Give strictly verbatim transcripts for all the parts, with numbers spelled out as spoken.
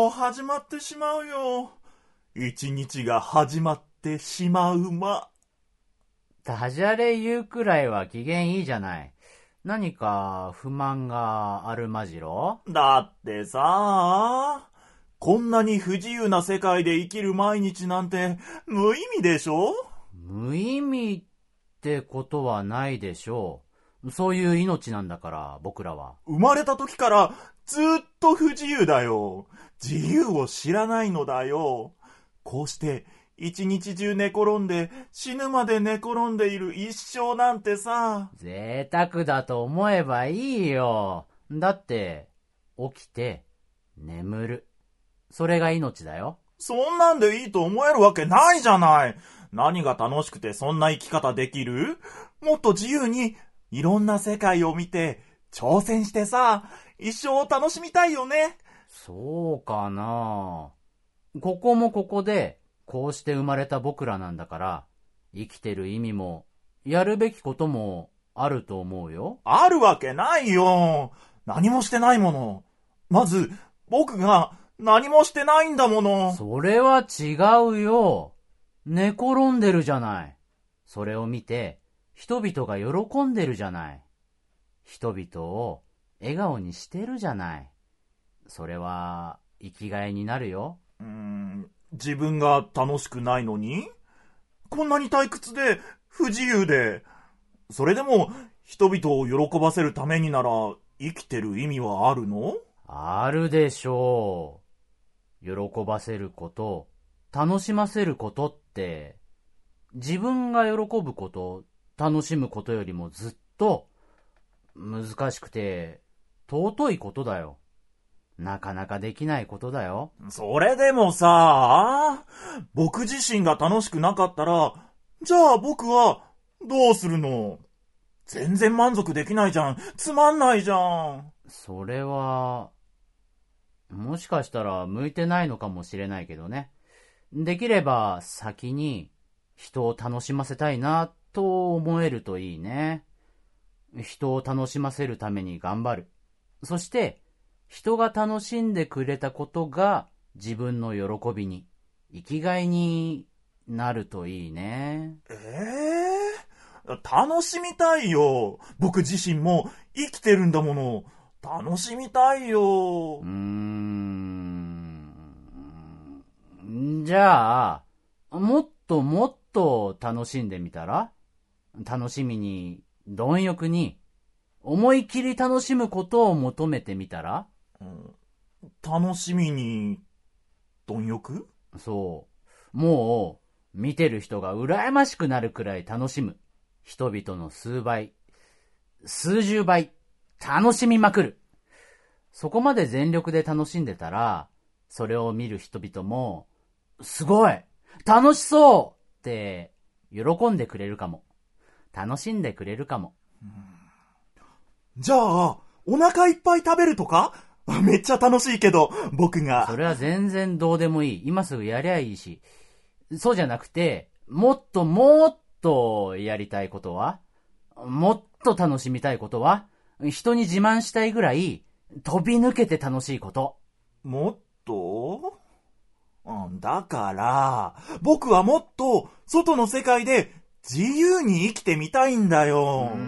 もう始まってしまうよ。一日が始まってしまうま。 ダジャレ言うくらいは機嫌いいじゃない。何か不満があるまじろ？ だってさ、こんなに不自由な世界で生きる毎日なんて無意味でしょ？ 無意味ってことはないでしょう。そういう命なんだから僕らは。 生まれた時からずっと不自由だよ。自由を知らないのだよ。こうして一日中寝転んで死ぬまで寝転んでいる一生なんてさ。 贅沢だと思えばいいよ。だって起きて眠る、それが命だよ。 そんなんでいいと思えるわけないじゃない。何が楽しくてそんな生き方できる？もっと自由にいろんな世界を見て挑戦してさ、一生を楽しみたいよね。 そうかな。ここもここでこうして生まれた僕らなんだから、生きてる意味もやるべきこともあると思うよ。 あるわけないよ。何もしてないもの。まず僕が何もしてないんだもの。 それは違うよ。寝転んでるじゃない。それを見て人々が喜んでるじゃない。人々を笑顔にしてるじゃない。それは生きがいになるよ。 うーん、自分が楽しくないのに？こんなに退屈で不自由で、それでも人々を喜ばせるためになら生きてる意味はあるの？ あるでしょう。喜ばせること、楽しませることって、自分が喜ぶこと、楽しむことよりもずっと難しくて尊いことだよ。なかなかできないことだよ。 それでもさ、僕自身が楽しくなかったら、じゃあ僕はどうするの？全然満足できないじゃん。つまんないじゃん。 それは、もしかしたら向いてないのかもしれないけどね。できれば先に人を楽しませたいなと思えるといいね。人を楽しませるために頑張る。そして人が楽しんでくれたことが自分の喜びに、生きがいになるといいね。 ええー、楽しみたいよ。僕自身も生きてるんだもの。楽しみたいよ。 うーん。じゃあ、もっともっと楽しんでみたら？楽しみに、貪欲に、思い切り楽しむことを求めてみたら？ うん、楽しみに、貪欲？ そう。もう、見てる人が羨ましくなるくらい楽しむ。人々の数倍、数十倍、楽しみまくる。そこまで全力で楽しんでたら、それを見る人々も、すごい、楽しそうって喜んでくれるかも。楽しんでくれるかも。 うん、じゃあ、お腹いっぱい食べるとか？めっちゃ楽しいけど、僕が。 それは全然どうでもいい。今すぐやりゃいいし。そうじゃなくて、もっともっとやりたいことは？もっと楽しみたいことは？人に自慢したいぐらい飛び抜けて楽しいこと。 もっと？うん、だから、僕はもっと外の世界で自由に生きてみたいんだよ。 うー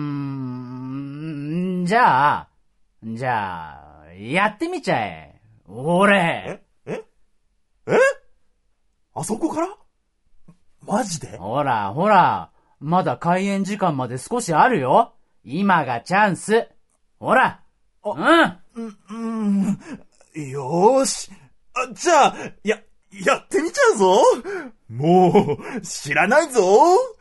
ん、じゃあ、じゃあ、やってみちゃえ。俺。 えええあそこから？マジで？ ほら、ほら、まだ開演時間まで少しあるよ。今がチャンス。ほら。うん。 う、うん。よーし。あ、じゃあ、や、やってみちゃうぞ。もう、知らないぞ。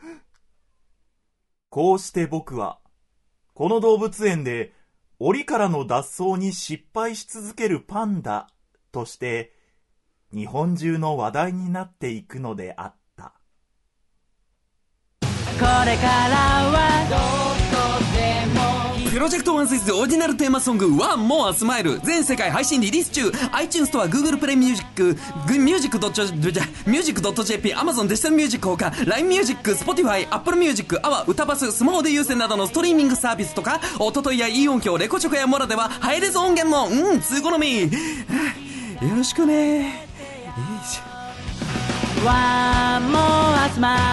こうして僕は、この動物園で、檻からの脱走に失敗し続けるパンダとして、日本中の話題になっていくのであった。 これからはどこでも。 プロジェクトワンスイズオリジナルテーマソングワンモアスマイル全世界配信リリース中 iTunes ストア Google プレイミュージック Music.jp Amazon デジタルミュージックほか ライン ミュージック Spotify Apple Music アワ歌バススマホで有線などのストリーミングサービスとかおとといや E 音響レコチョコやモラではハイレゾ音源もうん通好みよろしくね。いいじゃん。 One more smile